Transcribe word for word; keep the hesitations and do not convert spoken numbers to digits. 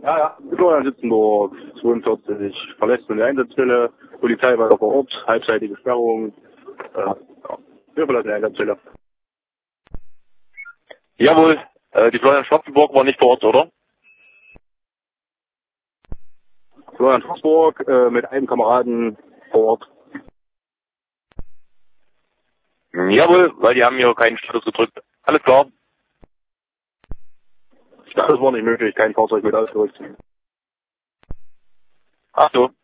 Ja, ja. Florian Sitzenburg, zweiundvierzig, verlässt in die Einsatzstelle, Polizei war vor Ort, halbseitige Sperrung, äh, ja, wir verlassen die Einsatzstelle. Jawohl, äh, die Florian Schwarzenburg war nicht vor Ort, oder? Florian Schwarzenburg, äh, mit einem Kameraden vor Ort. Jawohl, weil die haben hier keinen Status gedrückt. Alles klar. Das war nicht möglich, kein Fahrzeug mit ausgerückt. Ach so.